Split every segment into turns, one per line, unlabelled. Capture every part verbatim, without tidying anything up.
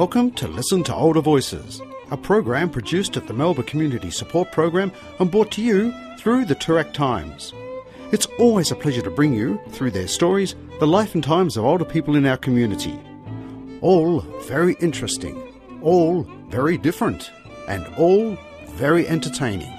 Welcome to Listen to Older Voices, a program produced at the Melbourne Community Support Program and brought to you through the Toorak Times. It's always a pleasure to bring you, through their stories, the life and times of older people in our community. All very interesting, all very different, and all very entertaining.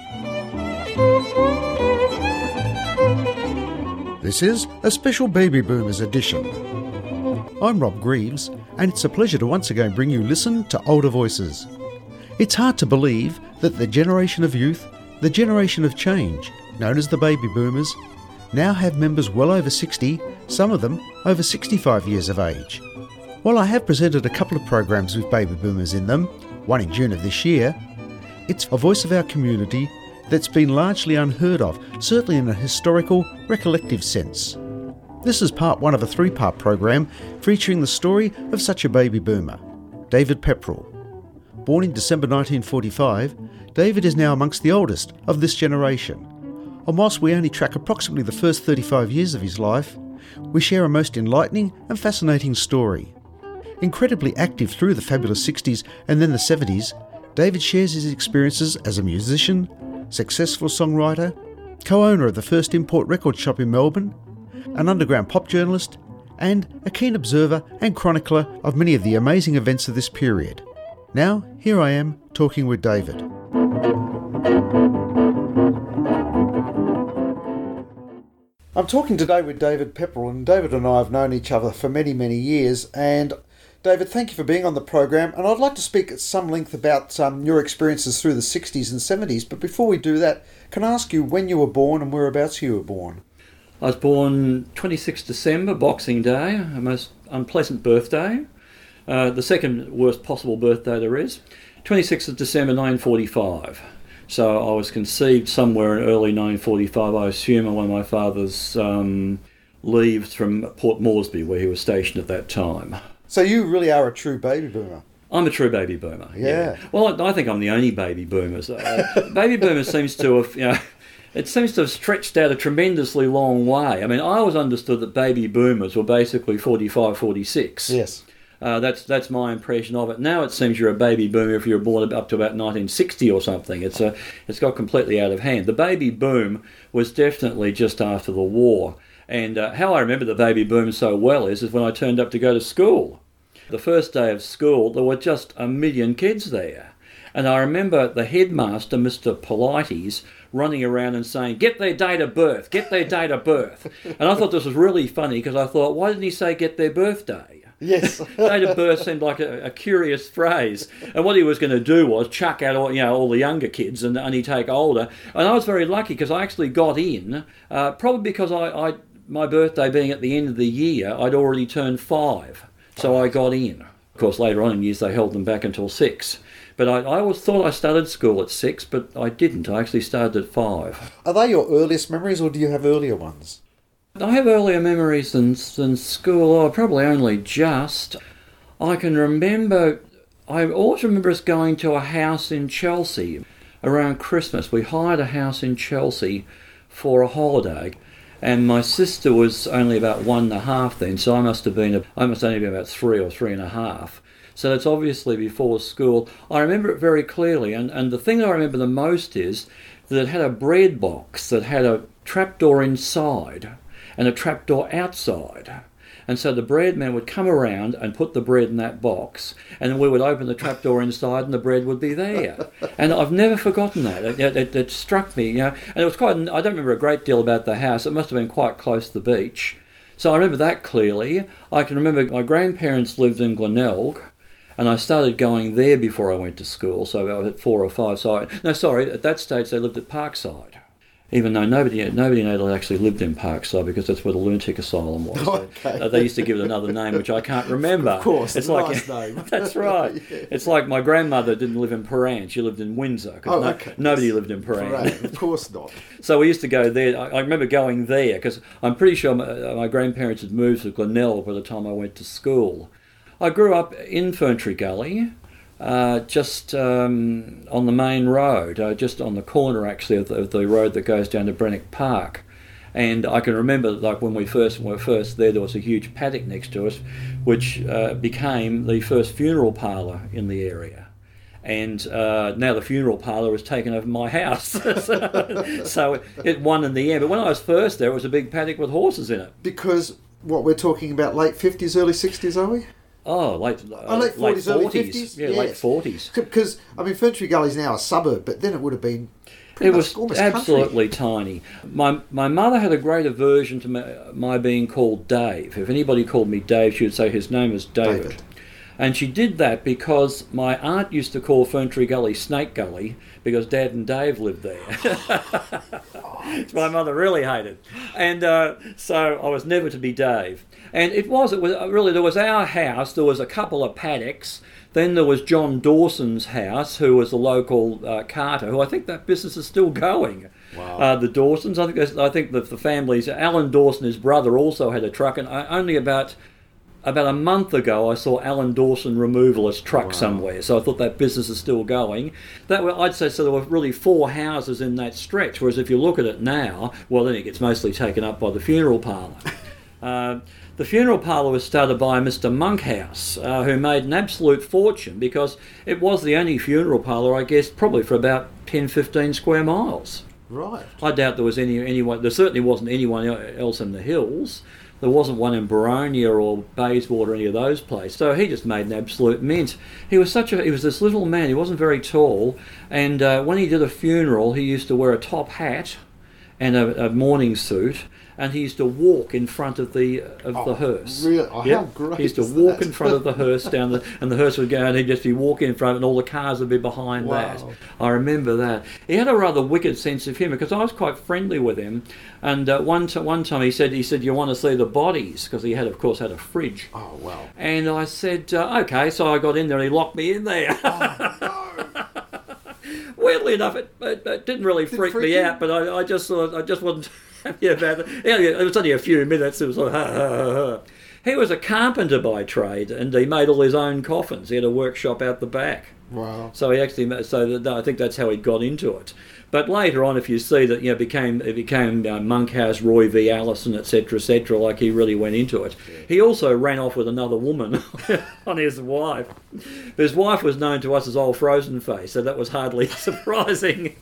This is a special Baby Boomers edition. I'm Rob Greaves, and it's a pleasure to once again bring you Listen to Older Voices. It's hard to believe that the generation of youth, the generation of change, known as the Baby Boomers, now have members well over sixty, some of them over sixty-five years of age. While I have presented a couple of programs with Baby Boomers in them, one in June of this year, it's a voice of our community that's been largely unheard of, certainly in a historical, recollective sense. This is part one of a three-part program featuring the story of such a baby boomer, David Pepperell. Born in December nineteen forty-five, David is now amongst the oldest of this generation. And whilst we only track approximately the first thirty-five years of his life, we share a most enlightening and fascinating story. Incredibly active through the fabulous sixties and then the seventies, David shares his experiences as a musician, successful songwriter, co-owner of the first import record shop in Melbourne, an underground pop journalist, and a keen observer and chronicler of many of the amazing events of this period. Now, here I am talking with David. I'm talking today with David Pepperell, and David and I have known each other for many, many years. And David, thank you for being on the program. And I'd like to speak at some length about um, your experiences through the sixties and seventies. But before we do that, can I ask you when you were born and whereabouts you were born?
I was born twenty-sixth December, Boxing Day, a most unpleasant birthday. Uh, the second worst possible birthday there is. twenty-sixth of December nineteen forty-five. So I was conceived somewhere in early nineteen forty-five, I assume, on one of my father's um, leaves from Port Moresby, where he was stationed at that time.
So you really are a true baby boomer.
I'm a true baby boomer.
Yeah.
yeah. Well, I, I think I'm the only baby boomer. So, uh, baby boomer seems to have, you know, it seems to have stretched out a tremendously long way. I mean, I always understood that baby boomers were basically forty-five, forty-six.
Yes.
Uh, that's that's my impression of it. Now it seems you're a baby boomer if you're born up to about nineteen sixty or something. It's a, it's got completely out of hand. The baby boom was definitely just after the war. And uh, how I remember the baby boom so well is, is when I turned up to go to school. The first day of school, there were just a million kids there. And I remember the headmaster, Mister Polites, running around and saying, get their date of birth, get their date of birth. And I thought this was really funny because I thought, why didn't he say get their birthday?
Yes.
Date of birth seemed like a, a curious phrase. And what he was going to do was chuck out all, you know, all the younger kids and only take older. And I was very lucky because I actually got in, uh, probably because I, I, my birthday being at the end of the year, I'd already turned five. So I got in. Of course, later on in years, they held them back until six. But I, I always thought I started school at six, but I didn't. I actually started at five.
Are they your earliest memories, or do you have earlier ones?
I have earlier memories than, than school. Oh, probably only just. I can remember, I always remember us going to a house in Chelsea around Christmas. We hired a house in Chelsea for a holiday. And my sister was only about one and a half then, so I must have been, a, I must only be about three or three and a half. So that's obviously before school. I remember it very clearly, and, and the thing that I remember the most is that it had a bread box that had a trapdoor inside and a trapdoor outside. And so the bread man would come around and put the bread in that box, and then we would open the trapdoor inside and the bread would be there. And I've never forgotten that. It, it, it struck me, you know, and it was quite, I don't remember a great deal about the house. It must have been quite close to the beach. So I remember that clearly. I can remember my grandparents lived in Glenelg, and I started going there before I went to school, so I was at four or five. So I, no, sorry, at that stage they lived at Parkside. Even though nobody nobody in Adelaide actually lived in Parkside because that's where the lunatic asylum was.
Okay.
They, they used to give it another name, which I can't remember.
Of course,
it's
nice
like
name.
That's right. Yeah. It's like my grandmother didn't live in Paran; she lived in Windsor.
Oh,
no,
okay.
Nobody lived in Paran.
Paran. Of course not.
So we used to go there. I, I remember going there because I'm pretty sure my, my grandparents had moved to Glenelg by the time I went to school. I grew up in Ferntree Gully. Uh, just um, on the main road, uh, just on the corner actually of the, of the road that goes down to Brennick Park. And I can remember, like when we first when we were first there, there was a huge paddock next to us, which uh, became the first funeral parlour in the area. And uh, now the funeral parlour has taken over my house. so, so it, it won in the end. But when I was first there, it was a big paddock with horses in it.
Because, what, we're talking about late fifties, early sixties, are we?
Oh, late, uh,
oh, late forties,
late
early
forties.
fifties?
Yeah,
yes.
late forties.
Because, I mean, Ferntree Gully's now a suburb, but then it would have been pretty
It
much
was
almost
absolutely
country.
tiny. My my mother had a great aversion to my, my being called Dave. If anybody called me Dave, she would say his name is David.
David.
And she did that because my aunt used to call Ferntree Gully Snake Gully because Dad and Dave lived there. Which my mother really hated. And uh, so I was never to be Dave. And it was, it was really, there was our house, there was a couple of paddocks, then there was John Dawson's house, who was a local uh, carter, who I think that business is still going.
Wow.
Uh, the Dawsons, I think there's- I think the, the families, Alan Dawson, his brother, also had a truck, and I, only about about a month ago I saw Alan Dawson Removalist truck
Wow.
somewhere, so I thought that business is still going. That were, I'd say so there were really four houses in that stretch, whereas if you look at it now, well then it gets mostly taken up by the funeral parlour. uh, The funeral parlour was started by Mister Monkhouse, uh, who made an absolute fortune because it was the only funeral parlour, I guess, probably for about ten, fifteen square miles.
Right.
I doubt there was any anyone. There certainly wasn't anyone else in the hills. There wasn't one in Baronia or Bayswater or any of those places. So he just made an absolute mint. He was such a. He was this little man. He wasn't very tall, and uh, when he did a funeral, he used to wear a top hat and a, a morning suit. And he used to walk in front of the of
Oh,
the hearse.
really? Oh,
Yep.
how great
He used to
is
walk
that?
in front of the hearse down the, and the hearse would go, and he'd just be walking in front, and all the cars would be behind
Wow.
that. I remember that. He had a rather wicked sense of humour because I was quite friendly with him. And uh, one t- one time he said, he said, "You want to see the bodies?" Because he had, of course, had a fridge.
Oh, wow.
And I said, uh, "Okay." So I got in there, and he locked me in there.
Oh, no.
Weirdly enough, it, it, it didn't really
Didn't
freak,
freak
me
you?
out, but I, I just thought I just wasn't happy about it. Yeah, yeah, it was only a few minutes. It was like, ha, ha, ha, ha. He was a carpenter by trade, and he made all his own coffins. He had a workshop out the back.
Wow.
So he actually, ma- so that, I think that's how he got into it. But later on, if you see that, you know, became it became uh, Monkhouse, Roy V. Allison, et cetera, et cetera. Like he really went into it.
Yeah.
He also ran off with another woman on his wife. His wife was known to us as Old Frozen Face, so that was hardly surprising.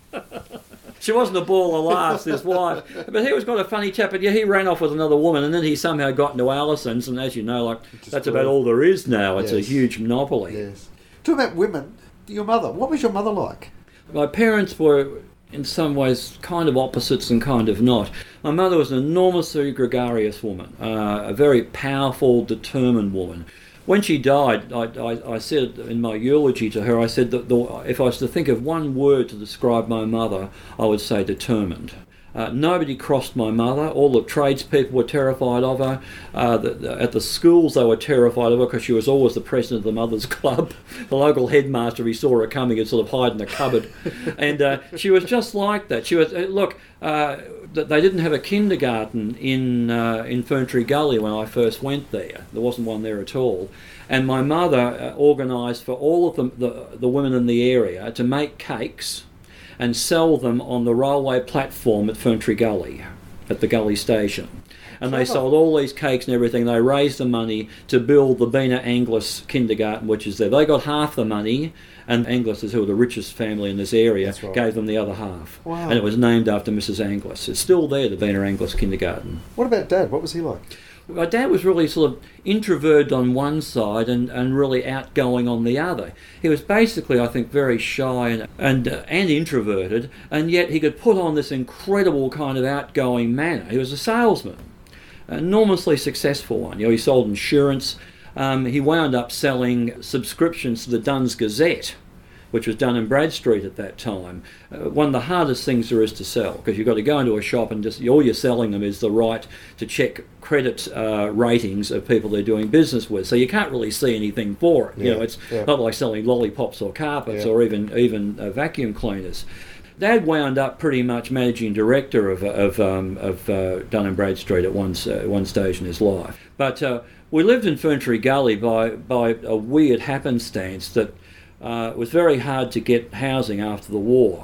She wasn't a ball of laughs, his wife. But he was quite a funny chap. But yeah, he ran off with another woman, and then he somehow got into Allison's, and as you know, like
Just
that's
grew.
about all there is now. It's a
Yes.
huge monopoly.
Yes. Talking about women, your mother. What was your mother like?
My parents were, in some ways, kind of opposites and kind of not. My mother was an enormously gregarious woman, uh, a very powerful, determined woman. When she died, I, I, I said in my eulogy to her, I said that the, if I was to think of one word to describe my mother, I would say determined. Uh, nobody crossed my mother. All the tradespeople were terrified of her. Uh, the, the, at the schools, they were terrified of her because she was always the president of the Mothers Club. The local headmaster, if he saw her coming, he'd sort of hide in a cupboard. And uh, she was just like that. She was uh, look. Uh, they didn't have a kindergarten in uh, in Ferntree Gully when I first went there. There wasn't one there at all. And my mother uh, organised for all of the, the the women in the area to make cakes and sell them on the railway platform at Ferntree Gully, at the Gully station. And they
Clever.
sold all these cakes and everything. They raised the money to build the Bena Anglis kindergarten, which is there. They got half the money, and Anglis, who were the richest family in this area,
That's right.
gave them the other half.
Wow.
And it was named after Missus Anglis. It's still there, the Bena Anglis kindergarten.
What about Dad? What was he like?
My dad was really sort of introverted on one side and, and really outgoing on the other. He was basically, I think, very shy and and, uh, and introverted, and yet he could put on this incredible kind of outgoing manner. He was a salesman, an enormously successful one. You know, he sold insurance. Um, he wound up selling subscriptions to the Duns Gazette, which was done in Bradstreet at that time. Uh, one of the hardest things there is to sell, because you've got to go into a shop and just all you're selling them is the right to check credit uh, ratings of people they're doing business with. So you can't really see anything for it. You
Yeah,
know, it's
yeah.
not like selling lollipops or carpets
Yeah.
or even even uh, vacuum cleaners. Dad wound up pretty much managing director of of, um, of uh, Dun and Bradstreet at one uh, one stage in his life. But uh, we lived in Ferntree Gully by by a weird happenstance that. Uh, it was very hard to get housing after the war,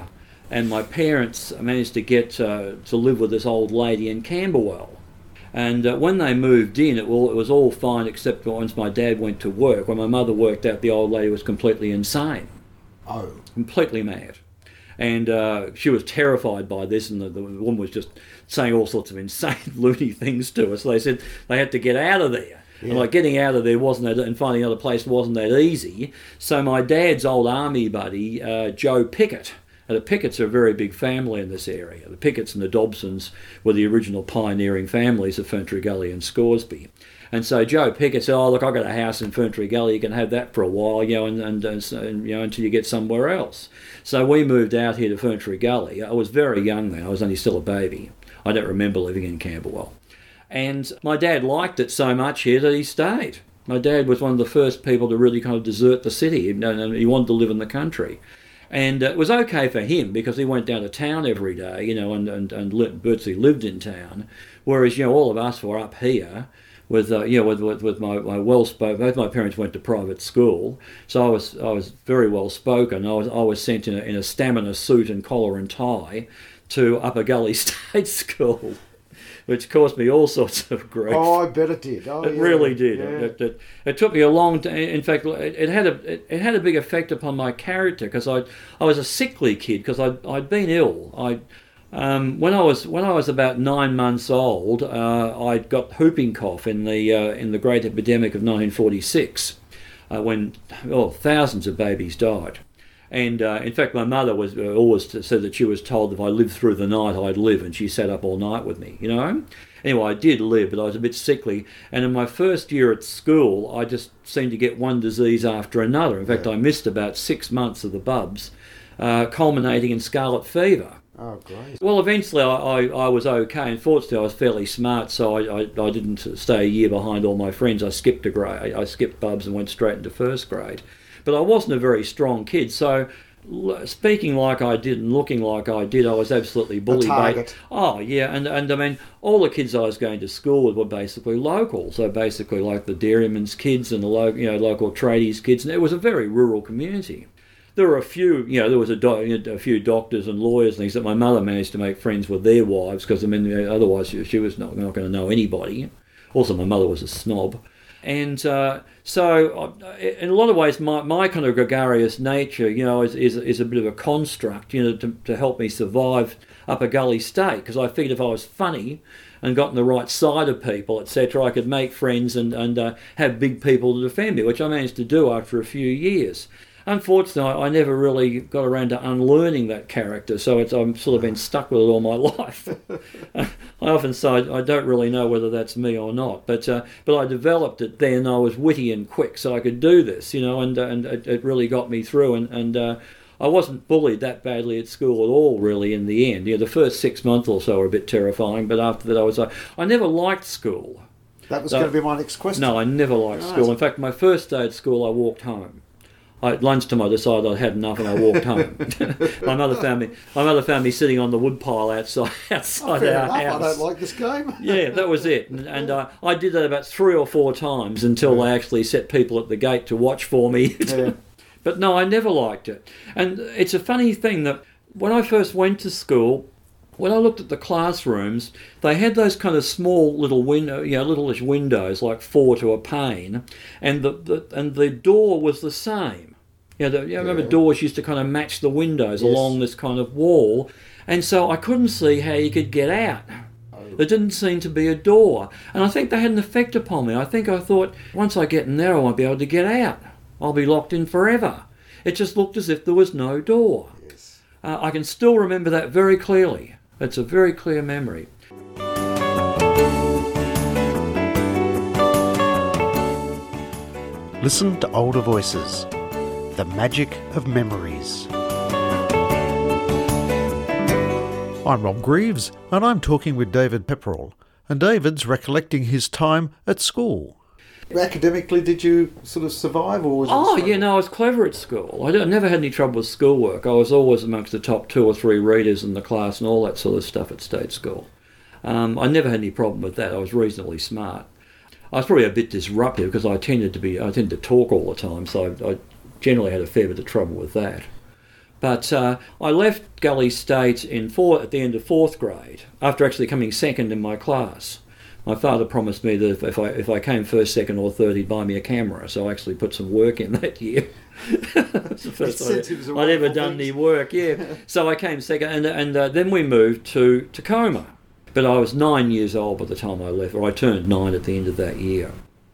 and my parents managed to get uh, to live with this old lady in Camberwell. And uh, when they moved in, it, all, it was all fine except once my dad went to work. When my mother worked out, the old lady was completely insane.
Oh.
Completely mad. And uh, she was terrified by this, and the, the woman was just saying all sorts of insane, loony things to us. So they said they had to get out of there. Yeah. And like getting out of there wasn't that, and finding another place wasn't that easy. So my dad's old army buddy, uh, Joe Pickett, and the Picketts are a very big family in this area. The Picketts and the Dobsons were the original pioneering families of Ferntree Gully and Scoresby. And so Joe Pickett said, "Oh, look, I've got a house in Ferntree Gully. You can have that for a while, you know, and, and, and you know, until you get somewhere else." So we moved out here to Ferntree Gully. I was very young then. I was only still a baby. I don't remember living in Camberwell. And my dad liked it so much here that he stayed. My dad was one of the first people to really kind of desert the city, and he wanted to live in the country. And it was okay for him because he went down to town every day, you know, and, and, and virtually lived in town. Whereas, you know, all of us were up here with, uh, you know, with, with, with my, my well-spoken, both my parents went to private school. So I was I was very well-spoken. I was I was sent in a, in a stamina suit and collar and tie to Upper Gully State School, which caused me all sorts of grief.
Oh, I bet it did. Oh,
it
yeah.
really did.
Yeah.
It, it, it took me a long time. In fact, it, it had a it, it had a big effect upon my character because I I was a sickly kid because I I'd been ill. I um, when I was when I was about nine months old, uh, I got whooping cough in the uh, in the great epidemic of nineteen forty-six, uh, when oh thousands of babies died. And uh, in fact, my mother was uh, always said that she was told if I lived through the night, I'd live, and she sat up all night with me, you know. Anyway, I did live, but I was a bit sickly. And in my first year at school, I just seemed to get one disease after another. In fact, yeah. I missed about six months of the bubs, uh, culminating in scarlet fever.
Oh, great.
Well, eventually I, I, I was okay. Unfortunately, I was fairly smart, so I, I, I didn't stay a year behind all my friends. I skipped a grade. I skipped bubs and went straight into first grade. But I wasn't a very strong kid, so speaking like I did and looking like I did, I was absolutely bullied.
A target.
Oh, yeah, and, and I mean, all the kids I was going to school with were basically local, so basically like the dairymen's kids and the lo- you know, local tradies kids, and it was a very rural community. There were a few, you know, there was a, do- a few doctors and lawyers and things that my mother managed to make friends with their wives, because, I mean, otherwise she, she was not, not going to know anybody. Also, my mother was a snob. And uh, so, uh, in a lot of ways, my, my kind of gregarious nature, you know, is, is is a bit of a construct, you know, to, to help me survive Upper Gully State. Because I figured if I was funny and got on the right side of people, et cetera, I could make friends and and uh, have big people to defend me, which I managed to do after a few years. Unfortunately, I never really got around to unlearning that character, so it's, I've sort of been stuck with it all my life. I often say I don't really know whether that's me or not, but uh, but I developed it then. I was witty and quick, so I could do this, you know, and and it, it really got me through. And and uh, I wasn't bullied that badly at school at all, really. In the end, you know, the first six months or so were a bit terrifying, but after that, I was uh, I never liked school.
That was
so,
going to be my next question.
No, I never liked right. school. In fact, my first day at school, I walked home. I, at lunchtime, I decided I'd had enough, and I walked home. my mother found me. My mother found me sitting on the woodpile outside outside
oh,
our
enough.
house.
I don't like this game.
Yeah, that was it. And, and uh, I did that about three or four times until yeah. they actually set people at the gate to watch for me.
Yeah.
But no, I never liked it. And it's a funny thing that when I first went to school, when I looked at the classrooms, they had those kind of small little window, you know, littleish windows, like four to a pane, and the, the and the door was the same. You know, the, you know, I remember
yeah.
doors used to kind of match the windows yes. along this kind of wall, and so I couldn't see how you could get out. Oh. There didn't seem to be a door, and I think they had an effect upon me. I think I thought, once I get in there, I won't be able to get out. I'll be locked in forever. It just looked as if there was no door.
Yes.
Uh, I can still remember that very clearly. It's a very clear memory.
Listen to older voices. The magic of memories. I'm Rob Greaves, and I'm talking with David Pepperell, and David's recollecting his time at school. Academically, did you sort of survive, or was it
Oh, yeah, no, I was clever at school. I, I never had any trouble with schoolwork. I was always amongst the top two or three readers in the class and all that sort of stuff at state school. Um, I never had any problem with that. I was reasonably smart. I was probably a bit disruptive because I tended to be, I tended to talk all the time, so I, I generally had a fair bit of trouble with that. But uh, I left Gully State in four, at the end of fourth grade, after actually coming second in my class. My father promised me that if I if I came first, second, or third, he'd buy me a camera. So I actually put some work in that year. It's the first time I'd ever done any work. Yeah. So I came second, and and uh, then we moved to Tacoma. But I was nine years old by the time I left, or I turned nine at the end of that year.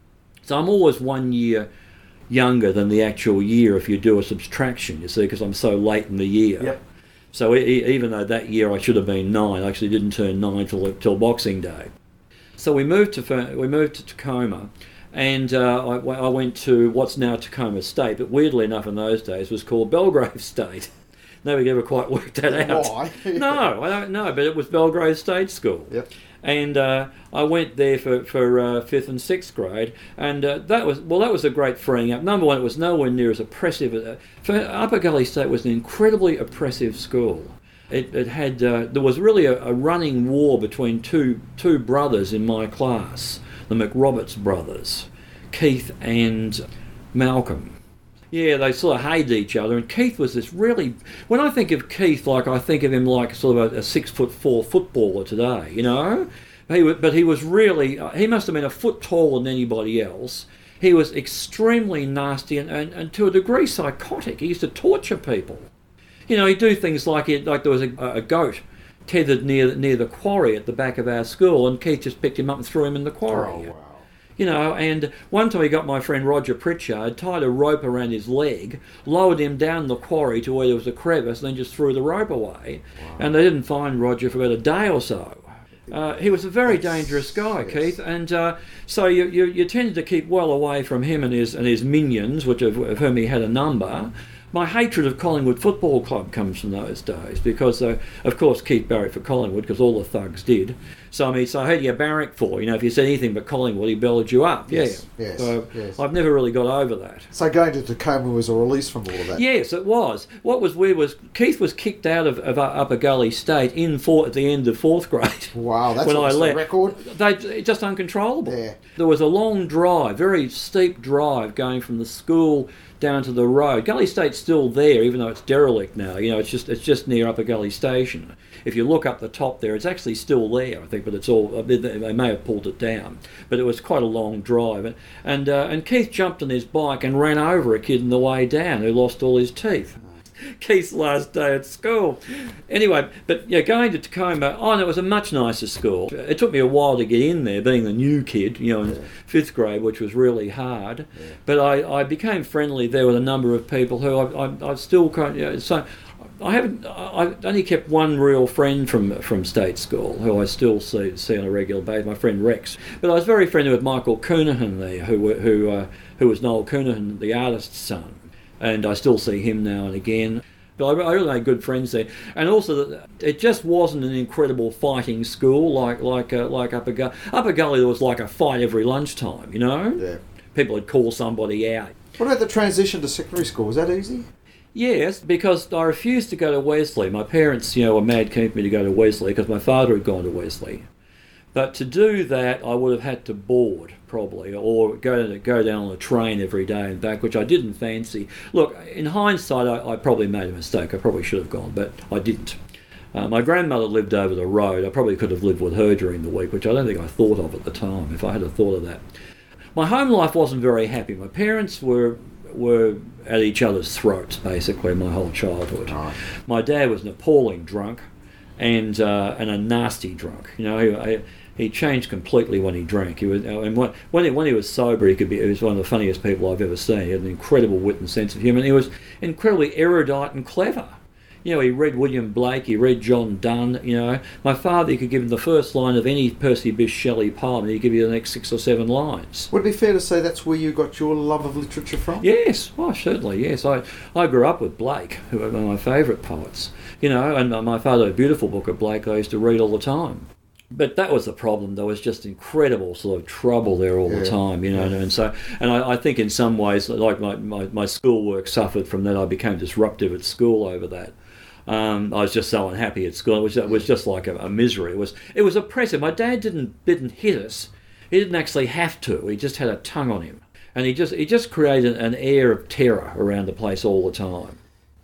So I'm always one year younger than the actual year if you do a subtraction. You see, because I'm so late in the year.
Yep.
So e- even though that year I should have been nine, I actually didn't turn nine till till Boxing Day. So we moved to we moved to Tacoma, and uh, I, I went to what's now Tacoma State, but weirdly enough in those days was called Belgrave State. Nobody ever quite worked that out.
Why?
No, I don't know, but it was Belgrave State School.
Yep.
And uh, I went there for for uh, fifth and sixth grade, and uh, that was well, that was a great freeing up. Number one, it was nowhere near as oppressive. Uh, for Upper Gully State was an incredibly oppressive school. It, it had uh, there was really a, a running war between two two brothers in my class, the McRoberts brothers, Keith and Malcolm. Yeah, they sort of hated each other, and Keith was this really. When I think of Keith, like I think of him like sort of a, a six foot four footballer today, you know. He was, but he was really uh, he must have been a foot taller than anybody else. He was extremely nasty and, and, and to a degree psychotic. He used to torture people. You know, he'd do things like it, like there was a, a goat tethered near near the quarry at the back of our school, and Keith just picked him up and threw him in the quarry.
Oh, wow.
You know, and one time he got my friend Roger Pritchard, tied a rope around his leg, lowered him down the quarry to where there was a crevice, and then just threw the rope away. Wow. And they didn't find Roger for about a day or so. Uh, he was a very
That's,
dangerous guy,
yes.
Keith, and uh, so you, you you tended to keep well away from him and his and his minions, which of, of whom he had a number. My hatred of Collingwood Football Club comes from those days because, uh, of course, Keith barracked for Collingwood because all the thugs did. So, I mean, so who do you barrack for? You know, if you said anything but Collingwood, he bellowed you up.
Yes,
yeah.
yes,
So
yes.
I've never really got over that.
So going to Tacoma was a release from all of that?
Yes, it was. What was weird was Keith was kicked out of, of Upper Gully State in four, at the end of fourth grade.
Wow, that's
when
a
I left.
record.
They just uncontrollable.
Yeah.
There was a long drive, very steep drive going from the school down to the road. Gully State's still there, even though it's derelict now. You know, it's just it's just near Upper Gully Station. If you look up the top there, it's actually still there, I think, but it's all they may have pulled it down. But it was quite a long drive, and and, uh, and Keith jumped on his bike and ran over a kid on the way down who lost all his teeth. Keith's last day at school. Anyway, but yeah, going to Tacoma, oh, and it was a much nicer school. It took me a while to get in there, being the new kid, you know, in yeah. fifth grade, which was really hard. Yeah. But I, I became friendly there with a number of people who I, I, I've still kind of, you know, so I haven't. I've only kept one real friend from from state school who I still see see on a regular basis. My friend Rex. But I was very friendly with Michael Coonahan there, who who uh, who was Noel Coonahan, the artist's son. And I still see him now and again. But I really made good friends there. And also, it just wasn't an incredible fighting school like like uh, like Upper Gully. Upper Gully, there was like a fight every lunchtime, you know?
Yeah.
People would call somebody out.
What about the transition to secondary school? Was that easy?
Yes, because I refused to go to Wesley. My parents, you know, were mad keen for me to go to Wesley because my father had gone to Wesley. But to do that, I would have had to board, probably, or go to, go down on a train every day and back, which I didn't fancy. Look, in hindsight, I, I probably made a mistake. I probably should have gone, but I didn't. Uh, my grandmother lived over the road. I probably could have lived with her during the week, which I don't think I thought of at the time, if I had a thought of that. My home life wasn't very happy. My parents were were at each other's throats, basically, my whole childhood.
Right.
My dad was an appalling drunk and uh, and a nasty drunk. You know, he, he changed completely when he drank. He was, and when he, when he was sober, he could be. He was one of the funniest people I've ever seen. He had an incredible wit and sense of humour. He was incredibly erudite and clever. You know, he read William Blake, he read John Donne, you know. My father, he could give him the first line of any Percy Bysshe Shelley poem, and he'd give you the next six or seven lines.
Would it be fair to say that's where you got your love of literature from?
Yes, oh, certainly, yes. I, I grew up with Blake, who was one of my favourite poets, you know, and my father had a beautiful book of Blake I used to read all the time. But that was the problem. There was just incredible sort of trouble there all yeah. the time, you know. Yeah. And so, and I, I think in some ways, like my, my, my schoolwork suffered from that. I became disruptive at school over that. Um, I was just so unhappy at school. It was, it was just like a, a misery. It was it was oppressive. My dad didn't didn't hit us. He didn't actually have to. He just had a tongue on him, and he just he just created an air of terror around the place all the time.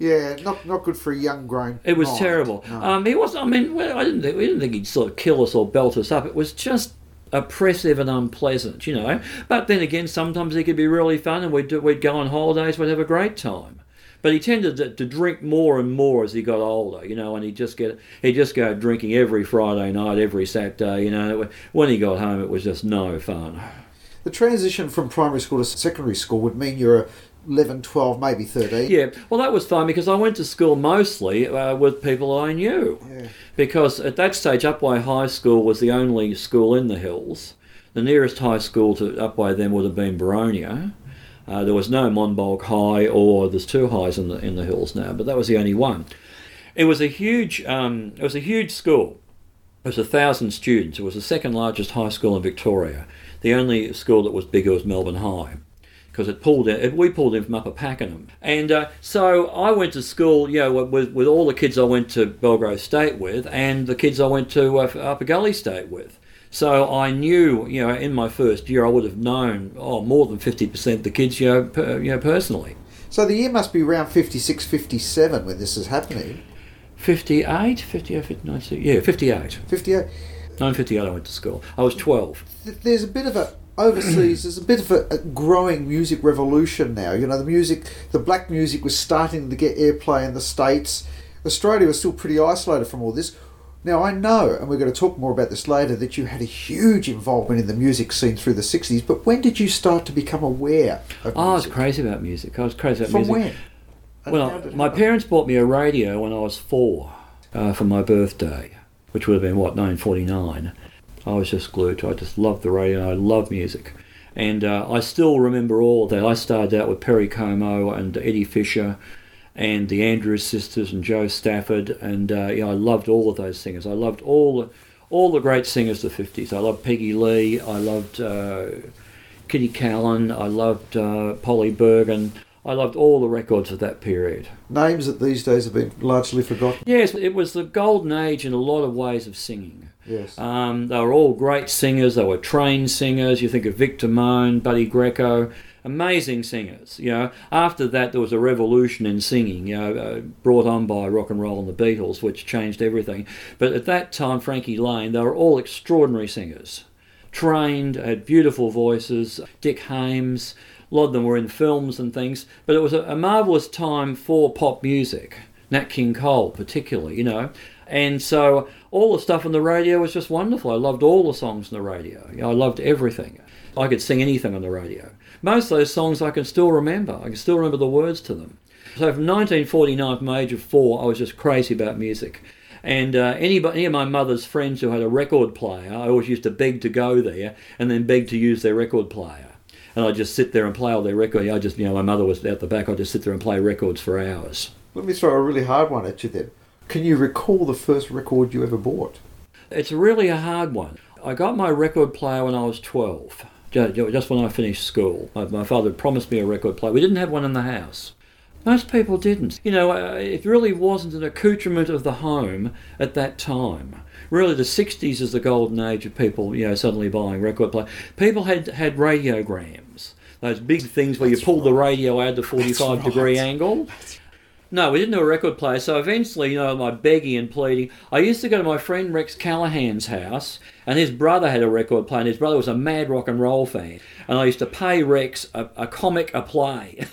Yeah, not not good for a young grown.
It was
mind.
terrible.
No.
Um, he was. I mean, well, I didn't think we didn't think he'd sort of kill us or belt us up. It was just oppressive and unpleasant, you know. But then again, sometimes he could be really fun, and we'd do, we'd go on holidays, we'd have a great time. But he tended to, to drink more and more as he got older, you know, and he'd just get he'd just go drinking every Friday night, every Saturday, you know. When he got home, it was just no fun.
The transition from primary school to secondary school would mean you're eleven, twelve, maybe thirteen.
Yeah, well, that was fun because I went to school mostly uh, with people I knew.
Yeah.
Because at that stage, Upwey High School was the only school in the hills. The nearest high school to Upwey then would have been Baronia. Uh, there was no Monbulk High, or there's two highs in the in the hills now, but that was the only one. It was a huge, um, it was a huge school. It was a thousand students. It was the second largest high school in Victoria. The only school that was bigger was Melbourne High, because it pulled in, it, we pulled in from Upper Pakenham. And uh, so I went to school, you know, with, with all the kids I went to Belgrave State with, and the kids I went to uh, Upper Gully State with. So I knew, you know, in my first year I would have known, oh, more than fifty percent of the kids, you know, per, you know, personally.
So the year must be around fifty-six, fifty-seven when this is happening.
fifty-eight, fifty-eight, fifty-nine, yeah, fifty-eight.
fifty-eight.
nineteen fifty-eight I went to school. I was twelve.
There's a bit of a, overseas, there's a bit of a, a growing music revolution now. You know, the music, the black music was starting to get airplay in the States. Australia was still pretty isolated from all this. Now, I know, and we're going to talk more about this later, that you had a huge involvement in the music scene through the sixties, but when did you start to become aware of
Oh, I was
music?
crazy about music. I was crazy about
From
music.
when? And how
Well,
did it
my
happen?
parents bought me a radio when I was four uh, for my birthday, which would have been, what, nineteen forty-nine. I was just glued to it. I just loved the radio. I loved music. And uh, I still remember all of that. I started out with Perry Como and Eddie Fisher and the Andrews Sisters and Joe Stafford, and uh, you know, I loved all of those singers. I loved all the, all the great singers of the fifties. I loved Peggy Lee, I loved uh, Kitty Callan, I loved uh, Polly Bergen. I loved all the records of that period.
Names that these days have been largely forgotten.
Yes, it was the golden age in a lot of ways of singing.
Yes.
Um, they were all great singers. They were trained singers. You think of Victor Moan, Buddy Greco, amazing singers. You know, after that there was a revolution in singing. You know, uh, brought on by rock and roll and the Beatles, which changed everything. But at that time, Frankie Lane, they were all extraordinary singers, trained, had beautiful voices. Dick Hames, a lot of them were in films and things. But it was a, a marvellous time for pop music. Nat King Cole, particularly. You know. And so all the stuff on the radio was just wonderful. I loved all the songs on the radio. You know, I loved everything. I could sing anything on the radio. Most of those songs I can still remember. I can still remember the words to them. So from nineteen forty-nine, from the age of four, I was just crazy about music. And uh, anybody, any of my mother's friends who had a record player, I always used to beg to go there and then beg to use their record player. And I'd just sit there and play all their records. I just, you know, my mother was out the back. I'd just sit there and play records for hours.
Let me throw a really hard one at you then. Can you recall the first record you ever bought?
It's really a hard one. I got my record player when I was twelve, just when I finished school. My father had promised me a record player. We didn't have one in the house. Most people didn't. You know, it really wasn't an accoutrement of the home at that time. Really, the sixties is the golden age of people, you know, suddenly buying record players. People had had radiograms, those big things where
That's
you pull
right.
the radio out the forty-five
That's
degree
right.
angle. No, we didn't have a record player, so eventually, you know, my begging and pleading, I used to go to my friend Rex Callahan's house, and his brother had a record player, and his brother was a mad rock and roll fan, and I used to pay Rex a, a comic a play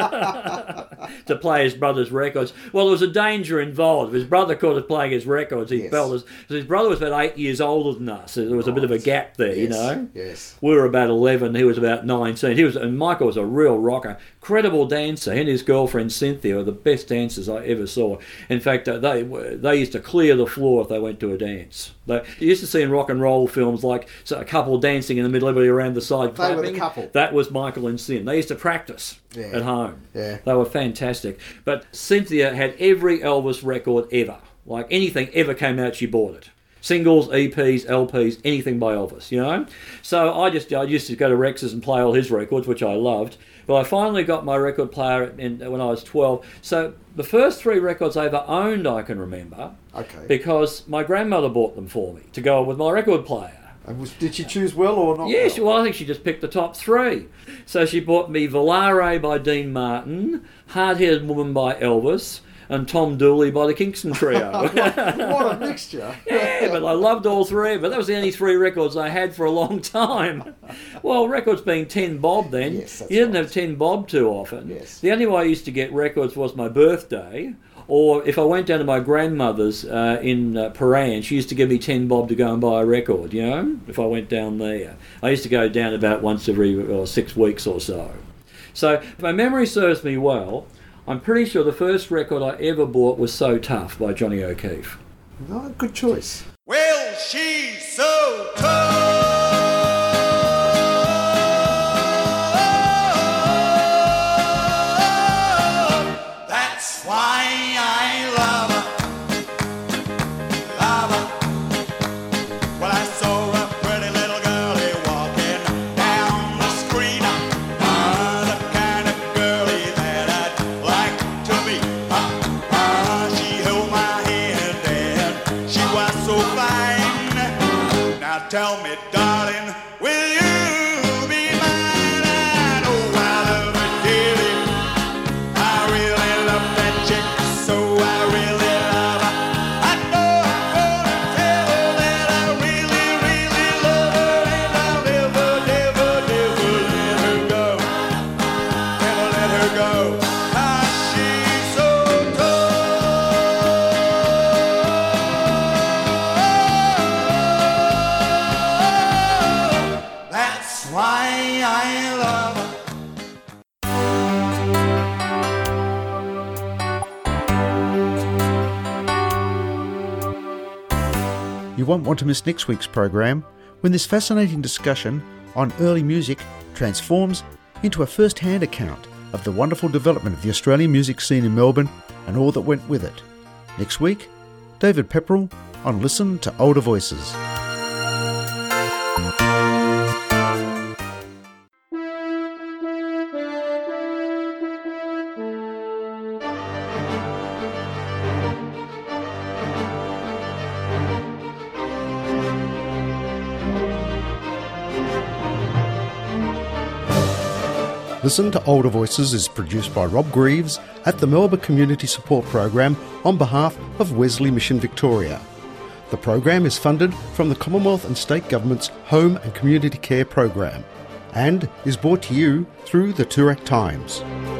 to play his brother's records. Well, there was a danger involved. If his brother caught us playing his records, he
Yes.
felt us. His brother was about eight years older than us, so there was a bit of a
Right.
gap there, you
Yes,
know.
Yes.
We were about eleven, he was about nineteen. He was, and Michael was a real rocker, credible dancer. He and his girlfriend Cynthia were the best dancers I ever saw. In fact, uh, they they used to clear the floor if they went to a dance. They, you used to see in rock and roll films like so a couple dancing in the middle, everybody around the side
They were the
clapping.
couple.
That was Michael and Cyn. They used to practice
Yeah.
at home.
Yeah.
They were fantastic. But Cynthia had every Elvis record ever. Like anything ever came out, she bought it. Singles, E Ps, L Ps, anything by Elvis, you know? So I just I used to go to Rex's and play all his records, which I loved. But I finally got my record player in, when I was twelve. So the first three records I ever owned, I can remember,
Okay.
because my grandmother bought them for me to go with my record player.
And was, did she choose well or not?
Yes,
well?
well, I think she just picked the top three. So she bought me Volare by Dean Martin, Hard-Headed Woman by Elvis, and Tom Dooley by the Kingston Trio.
what, what a mixture.
Yeah, but I loved all three, but that was the only three records I had for a long time. Well, records being ten bob then,
yes, that's
you didn't
right.
have ten bob too often.
Yes.
The only way I used to get records was my birthday, or if I went down to my grandmother's uh, in uh, Paran, she used to give me ten bob to go and buy a record, you know, if I went down there. I used to go down about once every or six weeks or so. So if my memory serves me well, I'm pretty sure the first record I ever bought was So Tough by Johnny O'Keefe.
No, good choice.
Well, she's so tough. That's why I love her. Love her. Well, I saw a pretty little girlie walking down the street. Uh, the kind of girlie that I'd like to be. Uh, uh, she held my hand and she was so fine. Now tell me, darling, will you be mine? I know I love her dearly. I really love that chick, so I really love her. I know I'm gonna tell her that I really, really love her, and I'll never, never, never let her go. Never let her go. 'Cause she's so tough. That's why I love her.
You won't want to miss next week's program when this fascinating discussion on early music transforms into a first-hand account of the wonderful development of the Australian music scene in Melbourne and all that went with it. Next week, David Pepperell on Listen to Older Voices. Listen to Older Voices is produced by Rob Greaves at the Melbourne Community Support Program on behalf of Wesley Mission Victoria. The program is funded from the Commonwealth and State Government's Home and Community Care Program and is brought to you through the Toorak Times.